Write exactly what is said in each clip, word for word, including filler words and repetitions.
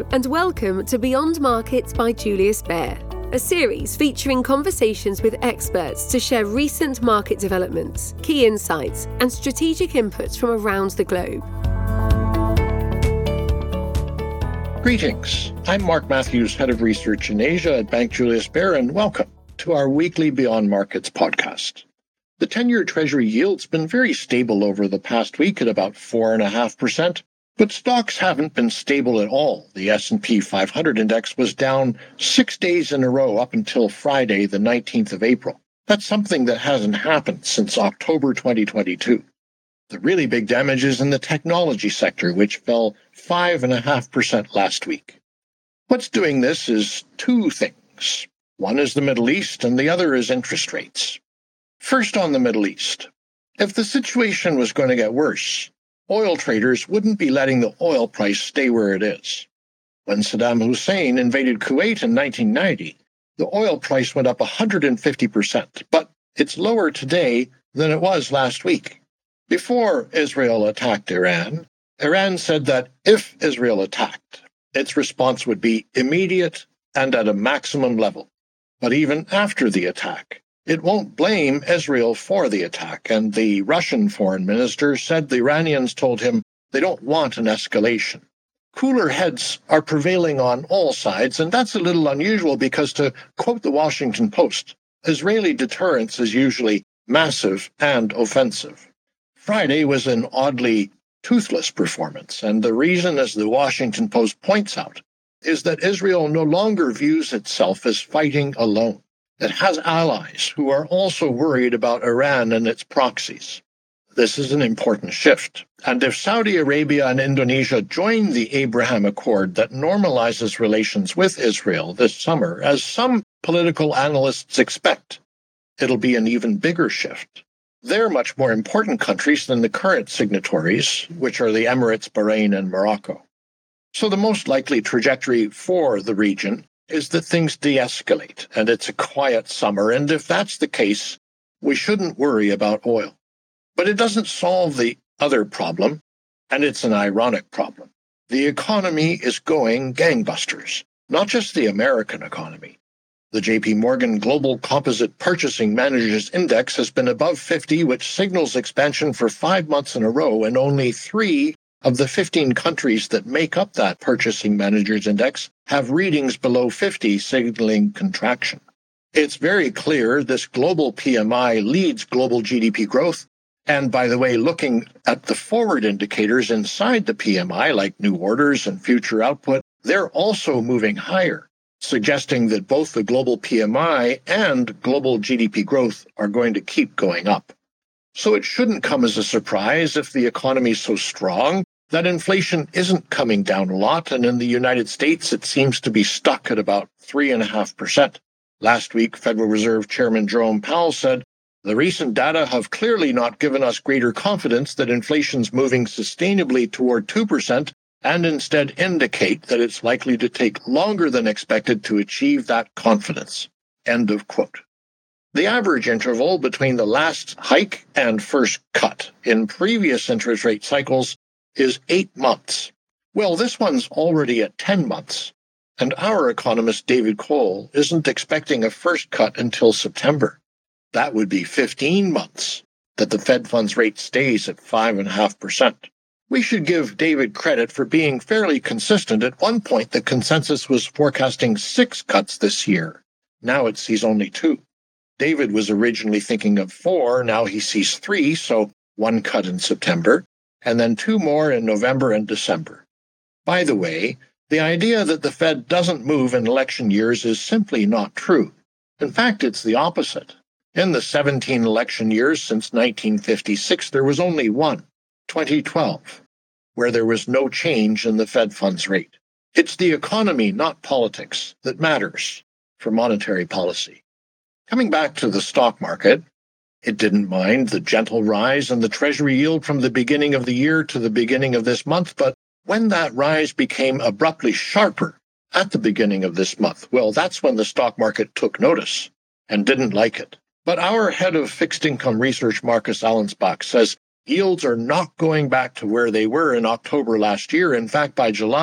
and welcome to Beyond Markets by Julius Baer, a series featuring conversations with experts to share recent market developments, key insights, and strategic inputs from around the globe. Greetings. I'm Mark Matthews, Head of Research in Asia at Bank Julius Baer, and welcome to our weekly Beyond Markets podcast. The ten-year Treasury yield's been very stable over the past week at about four point five percent, but stocks haven't been stable at all. The S and P five hundred index was down six days in a row up until Friday, the nineteenth of April. That's something that hasn't happened since October twenty twenty-two. The really big damage is in the technology sector, which fell five point five percent last week. What's doing this is two things. One is the Middle East, and the other is interest rates. First, on the Middle East. If the situation was going to get worse, oil traders wouldn't be letting the oil price stay where it is. When Saddam Hussein invaded Kuwait in nineteen ninety, the oil price went up one hundred fifty percent, but it's lower today than it was last week. Before Israel attacked Iran, Iran said that if Israel attacked, its response would be immediate and at a maximum level. But even after the attack, it won't blame Israel for the attack, and the Russian foreign minister said the Iranians told him they don't want an escalation. Cooler heads are prevailing on all sides, and that's a little unusual because, to quote the Washington Post, Israeli deterrence is usually massive and offensive. Friday was an oddly toothless performance, and the reason, as the Washington Post points out, is that Israel no longer views itself as fighting alone. It has allies who are also worried about Iran and its proxies. This is an important shift, and if Saudi Arabia and Indonesia join the Abraham Accord that normalizes relations with Israel this summer, as some political analysts expect, it'll be an even bigger shift. They're much more important countries than the current signatories, which are the Emirates, Bahrain, and Morocco. So the most likely trajectory for the region is that things de-escalate, and it's a quiet summer, and if that's the case, we shouldn't worry about oil. But it doesn't solve the other problem, and it's an ironic problem. The economy is going gangbusters, not just the American economy. The J P Morgan Global Composite Purchasing Managers Index has been above fifty, which signals expansion for five months in a row, and only three of the fifteen countries that make up that Purchasing Managers Index have readings below fifty, signaling contraction. It's very clear this global P M I leads global G D P growth, and by the way, looking at the forward indicators inside the P M I, like new orders and future output, they're also moving higher, suggesting that both the global P M I and global G D P growth are going to keep going up. So it shouldn't come as a surprise if the economy is so strong that inflation isn't coming down a lot, and in the United States it seems to be stuck at about three point five percent. Last week, Federal Reserve Chairman Jerome Powell said, "The recent data have clearly not given us greater confidence that inflation's moving sustainably toward two percent, and instead indicate that it's likely to take longer than expected to achieve that confidence." End of quote. The average interval between the last hike and first cut in previous interest rate cycles is eight months. Well, this one's already at ten months, and our economist David Cole isn't expecting a first cut until September. That would be fifteen months that the Fed funds rate stays at five point five percent. We should give David credit for being fairly consistent. At one point, the consensus was forecasting six cuts this year. Now it sees only two. David was originally thinking of four, now he sees three, so one cut in September, and then two more in November and December. By the way, the idea that the Fed doesn't move in election years is simply not true. In fact, it's the opposite. In the seventeen election years since nineteen fifty-six, there was only one, twenty twelve, where there was no change in the Fed funds rate. It's the economy, not politics, that matters for monetary policy. Coming back to the stock market, it didn't mind the gentle rise in the Treasury yield from the beginning of the year to the beginning of this month, but when that rise became abruptly sharper at the beginning of this month, well, that's when the stock market took notice and didn't like it. But our head of fixed income research, Marcus Allensbach, says yields are not going back to where they were in October last year. In fact, by July,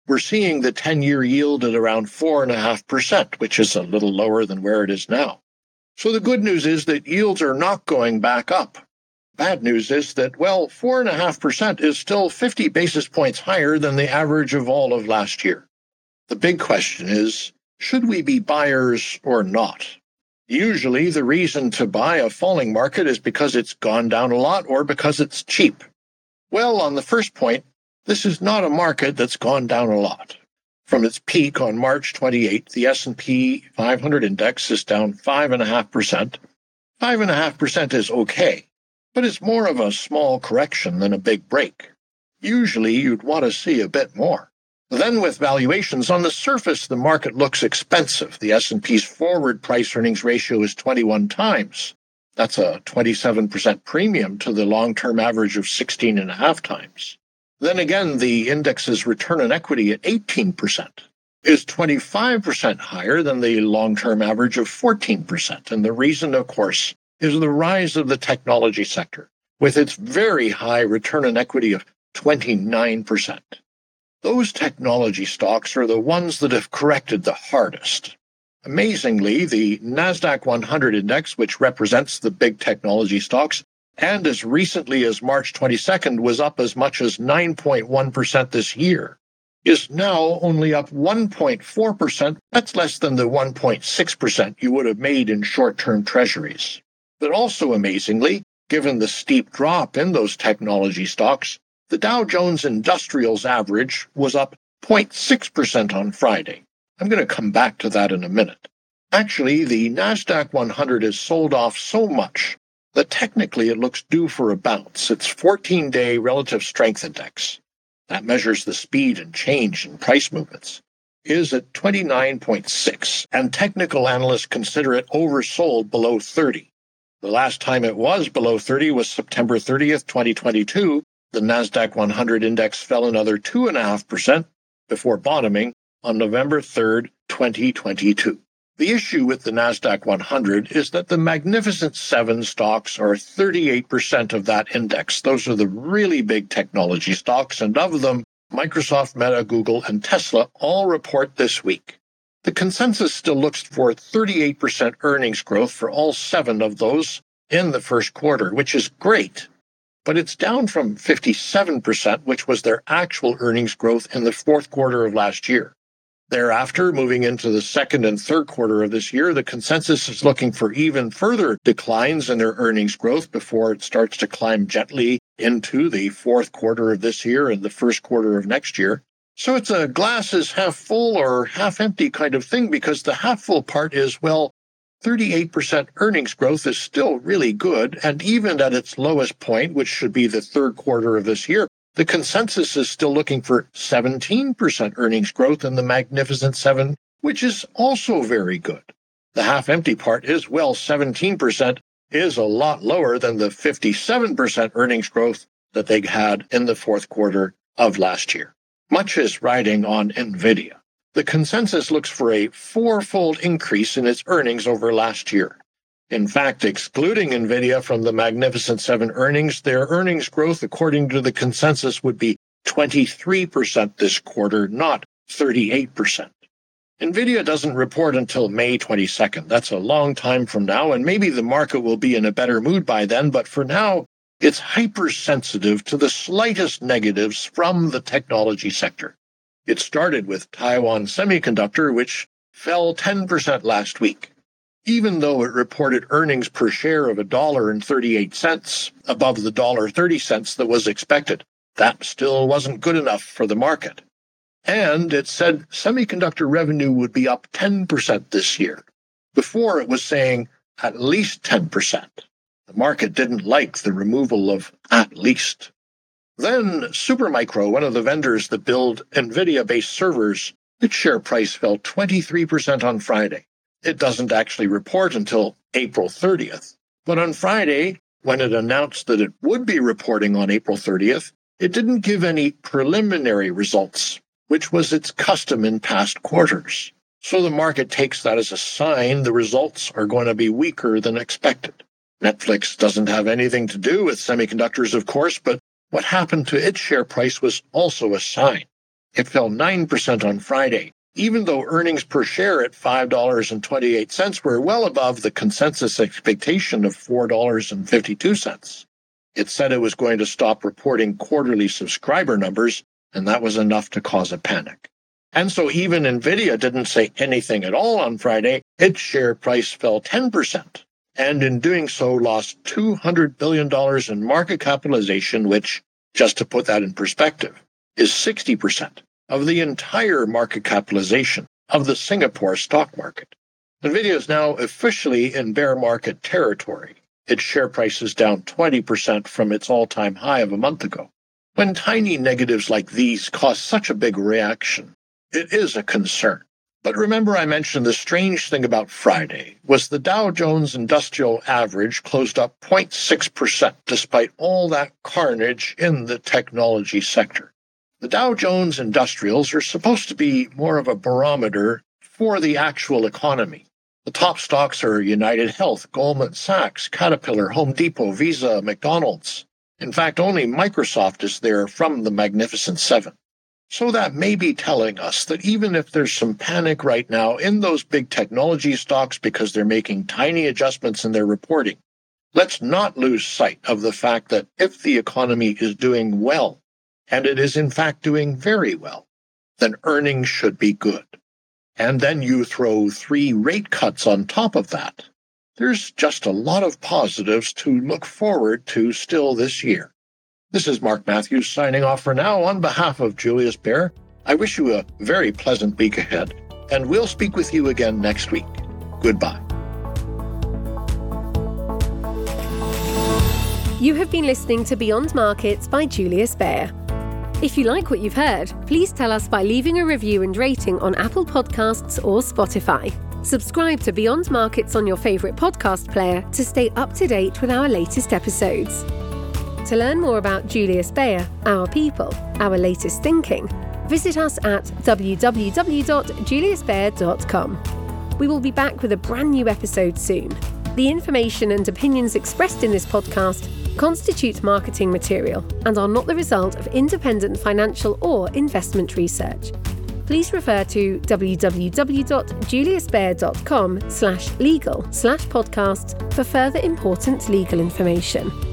We're seeing the ten-year yield at around four point five percent, which is a little lower than where it is now. So the good news is that yields are not going back up. Bad news is that, well, four point five percent is still fifty basis points higher than the average of all of last year. The big question is, should we be buyers or not? Usually the reason to buy a falling market is because it's gone down a lot or because it's cheap. Well, on the first point, this is not a market that's gone down a lot. From its peak on March twenty-eighth, the S and P five hundred index is down five point five percent. five point five percent is okay, but it's more of a small correction than a big break. Usually you'd want to see a bit more. Then with valuations, on the surface, the market looks expensive. The S and P's forward price-earnings ratio is twenty-one times. That's a twenty-seven percent premium to the long-term average of sixteen point five times. Then again, the index's return on equity at eighteen percent is twenty-five percent higher than the long-term average of fourteen percent. And the reason, of course, is the rise of the technology sector, with its very high return on equity of twenty-nine percent. Those technology stocks are the ones that have corrected the hardest. Amazingly, the NASDAQ one hundred index, which represents the big technology stocks, and as recently as March twenty-second was up as much as nine point one percent this year, is now only up one point four percent. That's less than the one point six percent you would have made in short-term treasuries. But also amazingly, given the steep drop in those technology stocks, the Dow Jones Industrials average was up zero point six percent on Friday. I'm going to come back to that in a minute. Actually, the NASDAQ one hundred has sold off so much that technically it looks due for a bounce. Its fourteen-day relative strength index, that measures the speed and change in price movements, is at twenty-nine point six, and technical analysts consider it oversold below thirty. The last time it was below thirty was September thirtieth, twenty twenty-two. The NASDAQ one hundred index fell another two point five percent before bottoming on November third, twenty twenty-two. The issue with the NASDAQ one hundred is that the Magnificent Seven stocks are thirty-eight percent of that index. Those are the really big technology stocks, and of them, Microsoft, Meta, Google, and Tesla all report this week. The consensus still looks for thirty-eight percent earnings growth for all seven of those in the first quarter, which is great. But it's down from fifty-seven percent, which was their actual earnings growth in the fourth quarter of last year. Thereafter, moving into the second and third quarter of this year, the consensus is looking for even further declines in their earnings growth before it starts to climb gently into the fourth quarter of this year and the first quarter of next year. So it's a glass is half full or half empty kind of thing, because the half full part is, well, thirty-eight percent earnings growth is still really good, and even at its lowest point, which should be the third quarter of this year, the consensus is still looking for seventeen percent earnings growth in the Magnificent Seven, which is also very good. The half-empty part is, well, seventeen percent is a lot lower than the fifty-seven percent earnings growth that they had in the fourth quarter of last year. Much is riding on NVIDIA. The consensus looks for a four-fold increase in its earnings over last year. In fact, excluding NVIDIA from the Magnificent Seven earnings, their earnings growth, according to the consensus, would be twenty-three percent this quarter, not thirty-eight percent. NVIDIA doesn't report until May twenty-second. That's a long time from now, and maybe the market will be in a better mood by then, but for now, it's hypersensitive to the slightest negatives from the technology sector. It started with Taiwan Semiconductor, which fell ten percent last week. Even though it reported earnings per share of one dollar and thirty-eight cents, above the one dollar and thirty cents that was expected, that still wasn't good enough for the market. And it said semiconductor revenue would be up ten percent this year. Before, it was saying at least ten percent. The market didn't like the removal of at least. Then Supermicro, one of the vendors that build NVIDIA-based servers, its share price fell twenty-three percent on Friday. It doesn't actually report until April thirtieth. But on Friday, when it announced that it would be reporting on April thirtieth, it didn't give any preliminary results, which was its custom in past quarters. So the market takes that as a sign the results are going to be weaker than expected. Netflix doesn't have anything to do with semiconductors, of course, but what happened to its share price was also a sign. It fell nine percent on Friday, even though earnings per share at five dollars and twenty-eight cents were well above the consensus expectation of four dollars and fifty-two cents. It said it was going to stop reporting quarterly subscriber numbers, and that was enough to cause a panic. And so even NVIDIA didn't say anything at all on Friday. Its share price fell ten percent, and in doing so lost two hundred billion dollars in market capitalization, which, just to put that in perspective, is sixty percent of the entire market capitalization of the Singapore stock market. NVIDIA is now officially in bear market territory. Its share price is down twenty percent from its all-time high of a month ago. When tiny negatives like these cause such a big reaction, it is a concern. But remember, I mentioned the strange thing about Friday was the Dow Jones Industrial Average closed up zero point six percent despite all that carnage in the technology sector. The Dow Jones Industrials are supposed to be more of a barometer for the actual economy. The top stocks are United Health, Goldman Sachs, Caterpillar, Home Depot, Visa, McDonald's. In fact, only Microsoft is there from the Magnificent Seven. So that may be telling us that even if there's some panic right now in those big technology stocks because they're making tiny adjustments in their reporting, let's not lose sight of the fact that if the economy is doing well, and it is in fact doing very well, then earnings should be good. And then you throw three rate cuts on top of that. There's just a lot of positives to look forward to still this year. This is Mark Matthews signing off for now on behalf of Julius Baer. I wish you a very pleasant week ahead, and we'll speak with you again next week. Goodbye. You have been listening to Beyond Markets by Julius Baer. If you like what you've heard, please tell us by leaving a review and rating on Apple Podcasts or Spotify. Subscribe to Beyond Markets on your favourite podcast player to stay up to date with our latest episodes. To learn more about Julius Baer, our people, our latest thinking, visit us at w w w dot julius baer dot com. We will be back with a brand new episode soon. The information and opinions expressed in this podcast constitute marketing material and are not the result of independent financial or investment research. Please refer to w w w dot julius baer dot com slash legal slash podcasts for further important legal information.